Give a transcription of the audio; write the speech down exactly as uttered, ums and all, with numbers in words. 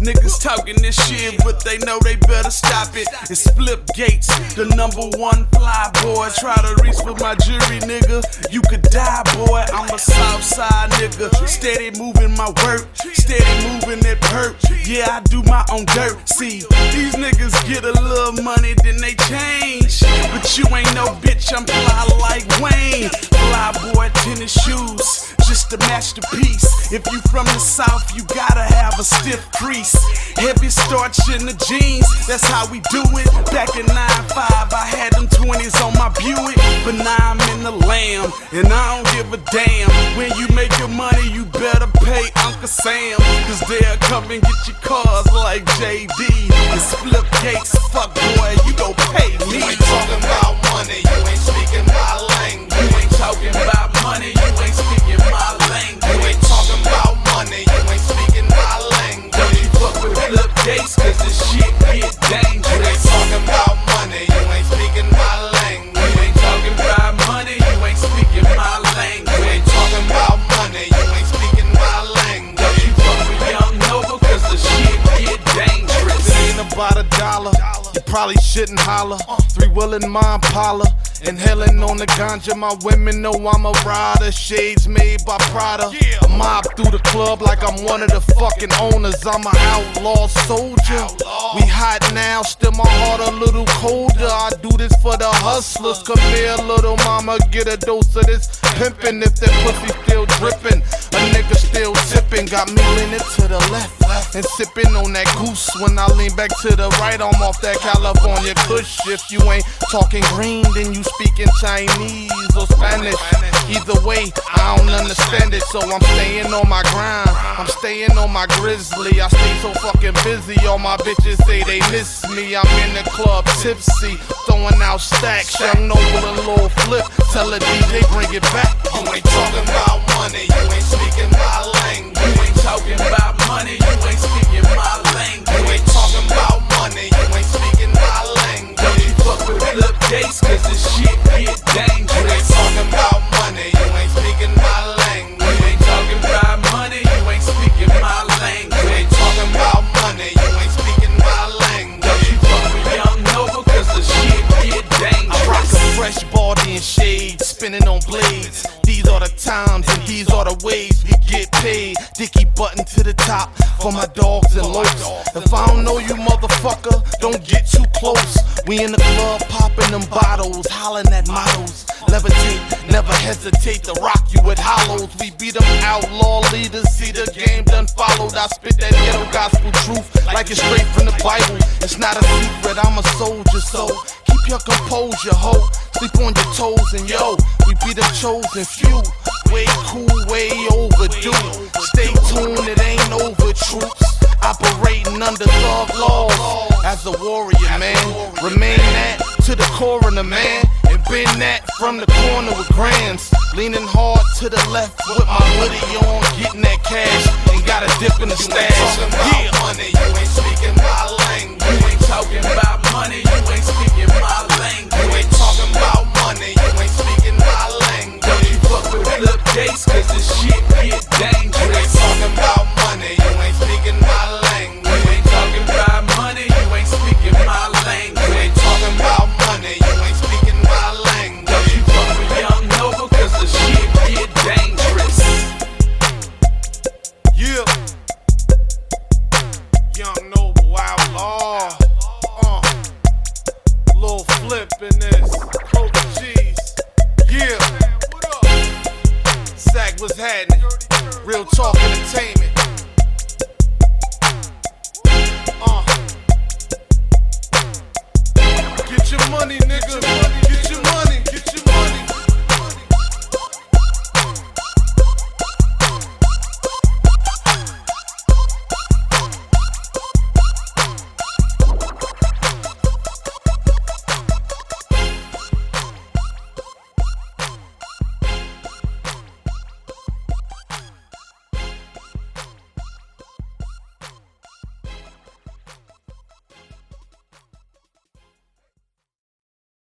Niggas talking this shit, but they know they better stop it. It's Flip Gates, the number one fly boy. Try to reach for my jury, nigga, you could die, boy. I'm a Southside nigga, steady moving my work, steady moving that perk. Yeah, I do my own dirt. See, these niggas get a little money, then they change. But you ain't no bitch, I'm fly like Wayne. Fly boy, tennis shoes, just a masterpiece. If you from the South, you gotta have a stiff crease. Heavy starch in the jeans, that's how we do it. Back in nine five, I had them twenties on my Buick. But now I'm in the Lamb, and I don't give a damn. When you make your money, you better pay Uncle Sam, cause they'll come and get your cars like J D. It's Flip Gates, fuck boy, you gon' pay me. You ain't talking about money, you ain't speaking my language. You ain't talking about money, you ain't speaking my language. You ain't talking about money, you ain't speaking my language. Don't you fuck with Flip Gates, cause this shit get dangerous. You ain't talking about money, you ain't speaking my language. You ain't talking about money, you ain't speaking my language. You ain't talking about money, you ain't speaking my language. Don't you fuck with Young Nova, cause the shit get dangerous. If it ain't about a dollar, you probably shouldn't holler. Three wheelin' my Impala, inhaling on the ganja. My women know I'm a rider. Shades made by Prada. I mob through the club like I'm one of the fucking owners. I'm an outlaw soldier. We hot now, still my heart a little colder. I do this for the hustlers. Come here, little mama, get a dose of this pimpin'. If that pussy still drippin', a nigga still tippin'. Got me leaning to the left and sippin' on that goose. When I lean back to the right, I'm off that California kush. If you ain't talking green, then you speaking Chinese or Spanish. Either way, I don't understand it, so I'm staying on my grind. I'm staying on my grizzly. I stay so fucking busy. All my bitches say they miss me. I'm in the club tipsy, throwing out stacks. Young Noble and Lil Flip, tell the D J bring it back. You ain't talking about money, you ain't speaking my language. You ain't talking about money, you ain't speaking my language. You ain't talking about money, you ain't speaking my language. Don't you fuck with Flip Gates, cause this shit get dangerous. You ain't talking about money, you ain't speaking my language. You ain't talking about money, you ain't speaking my language. You ain't talking about money, you ain't speaking my language. Don't you fuck with Young Nova, cause the shit get dangerous. I rock a fresh body and shades, spinning on blades. These are the times and these are the ways we get paid. Dicky button to the top for my dogs and loafs. If I don't know you, motherfucker, don't get too close. We in the club popping them bottles, hollering at models. Levitate, never hesitate to rock you with hollows. We be them outlaw leaders, see the game done followed. I spit that ghetto gospel truth like it's straight from the Bible. It's not a secret, I'm a soldier, so keep your composure, ho. Sleep on your toes and yo, we be the chosen few. Way cool, way overdue. Stay tuned, it ain't over, troops. Operating under thug laws. As a warrior, man, remain that to the coroner, man. And been that from the corner with grams. Leaning hard to the left with my hoodie on, getting that cash. And got a dip in the stash. Yeah, money, you ain't speaking my language. You ain't talking about money, you ain't speaking my language. You ain't talking about money, you ain't speaking my language. Don't you fuck with Flip Gates, cause this shit get dangerous. You ain't talking about money, you ain't speaking my language. You ain't talking about money, you ain't speaking my language. You ain't talking about money, you ain't speaking my language. Don't you fuck with Young Nova, cause the shit get dangerous. Yeah. Young Nova.